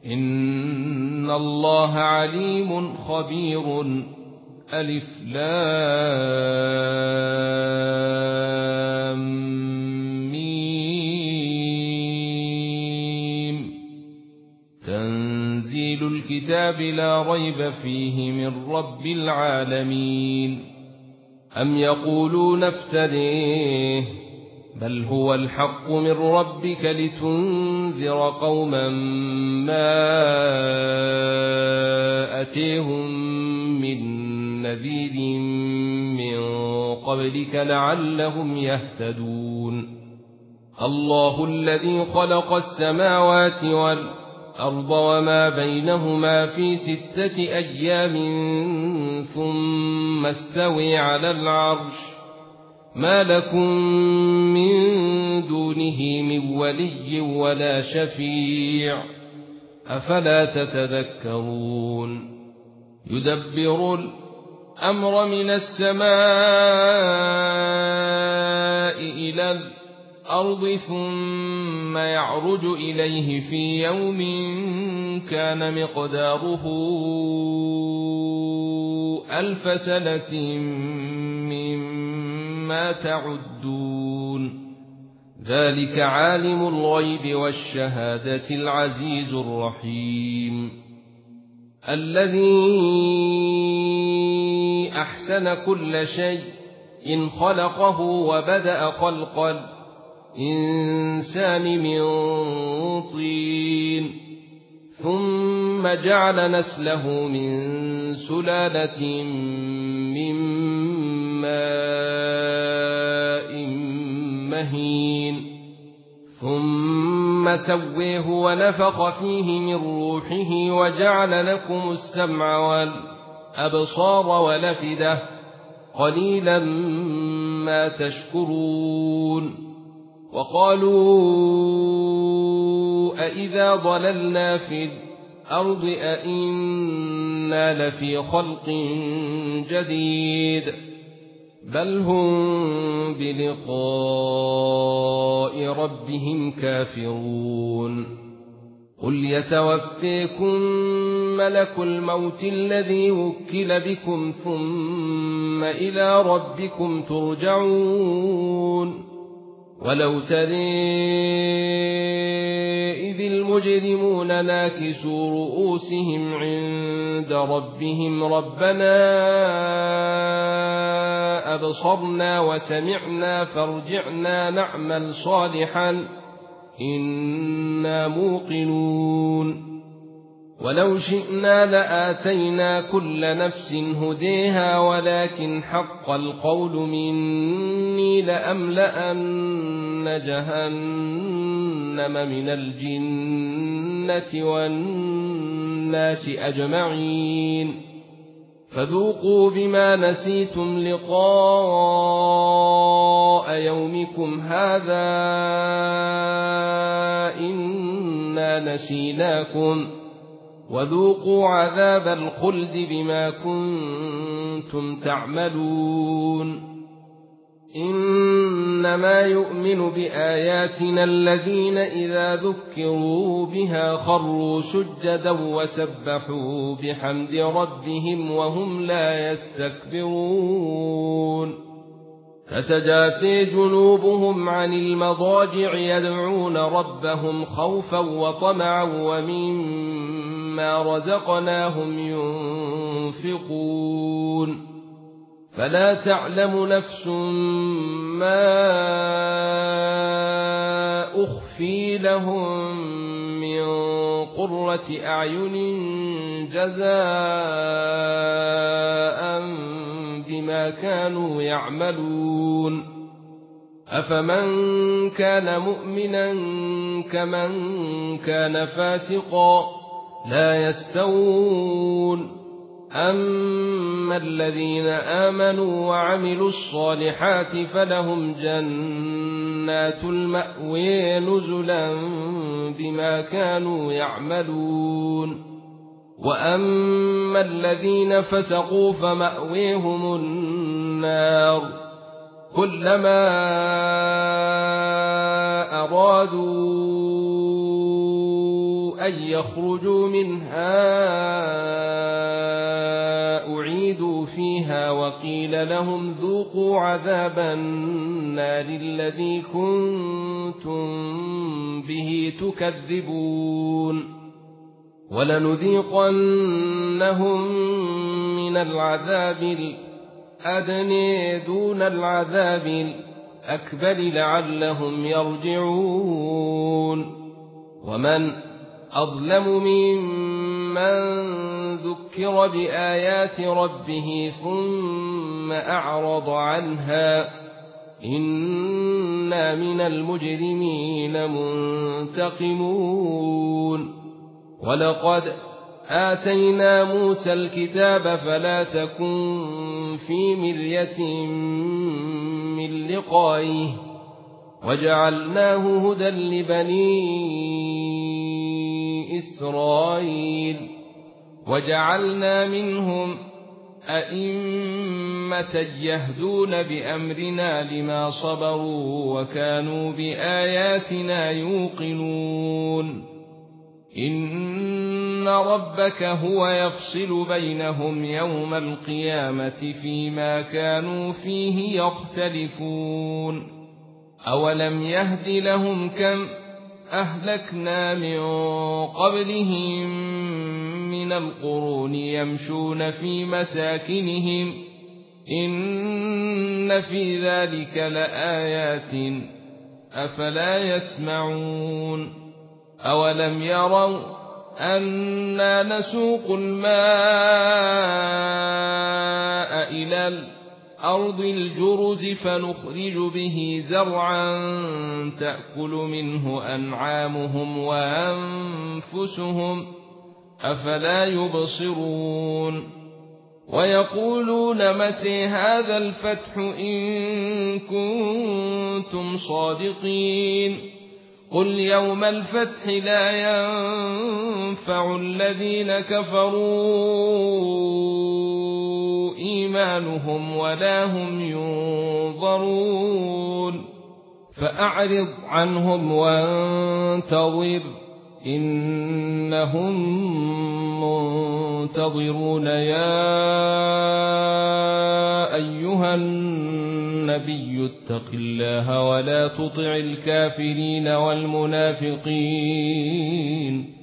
إن الله عليم خبير. ألف لام ميم. تنزيل الكتاب لا ريب فيه من رب العالمين. أم يقولون افتريه بل هو الحق من ربك لتنذر قوما ما أتيهم من نذير من قبلك لعلهم يهتدون. الله الذي خلق السماوات والأرض وما بينهما في 6 أيام ثم استوى على العرش ما لكم من دونه من ولي ولا شفيع أفلا تتذكرون. يدبر الأمر من السماء إلى الأرض ثم يعرج إليه في يوم كان مقداره 1000 سنة مما تعدون. ذلك عالم الغيب والشهادة العزيز الرحيم. الذي أحسن كل شيء إن خلقه وبدأ خلق الإنسان من طين ثم جعل نسله من سلالة من ماء مهين ثم سويه ونفخ فيه من روحه وجعل لكم السمع والأبصار والأفئدة قليلا ما تشكرون. وقالوا أإذا ضللنا في الأرض أإنا لفي خلق جديد بل هم بلقاء ربهم كافرون. قل يتوفيكم ملك الموت الذي وكل بكم ثم إلى ربكم ترجعون. ولو ترى إذ المجرمون ناكسوا رؤوسهم عند ربهم ربنا أبصرنا وسمعنا فارجعنا نعمل صالحا إنا موقنون. ولو شئنا لآتينا كل نفس هديها ولكن حق القول مني لأملأن جهنم من الجنة والناس أجمعين. فذوقوا بما نسيتم لقاء يومكم هذا إنا نسيناكم وذوقوا عذاب الخلد بما كنتم تعملون. إنما يؤمن بآياتنا الذين إذا ذكروا بها خروا سجدا وسبحوا بحمد ربهم وهم لا يستكبرون. تتجافى جنوبهم عن المضاجع يدعون ربهم خوفا وطمعا ومما رزقناهم ينفقون. فلا تعلم نفس ما أخفي لهم من قرة أعين جزاء بما كانوا يعملون. أفمن كان مؤمنا كمن كان فاسقا لا يستوون. أما الذين آمنوا وعملوا الصالحات فلهم جنات المأوى نزلا بما كانوا يعملون. وأما الذين فسقوا فمأويهم النار كلما أرادوا أن يخرجوا منها أعيدوا فيها وقيل لهم ذوقوا عذاب النار الذي كنتم به تكذبون ولنذيقنهم من العذاب الأدنى دون العذاب الأكبر لعلهم يرجعون ومن أظلم ممن ذكر بآيات ربه ثم أعرض عنها إنا من المجرمين منتقمون ولقد آتينا موسى الكتاب فلا تكن في مرية من لقائه وجعلناه هدى لبني إسرائيل وجعلنا منهم أئمة يهدون بأمرنا لما صبروا وكانوا بآياتنا يوقنون إن ربك هو يفصل بينهم يوم القيامة فيما كانوا فيه يختلفون أولم يهد لهم كم أهلكنا من قبلهم من القرون يمشون في مساكنهم إن في ذلك لآيات أفلا يسمعون أولم يروا أنا نسوق الماء إلى الأرض الجرز فنخرج به زرعا تأكل منه أنعامهم وأنفسهم أفلا يبصرون ويقولون متى هذا الفتح إن كنتم صادقين قل يوم الفتح لا ينفع الذين كفروا إيمانهم ولا هم ينظرون فأعرض عنهم وانتظر إنهم منتظرون يا أيها النبي اتق الله ولا تطع الكافرين والمنافقين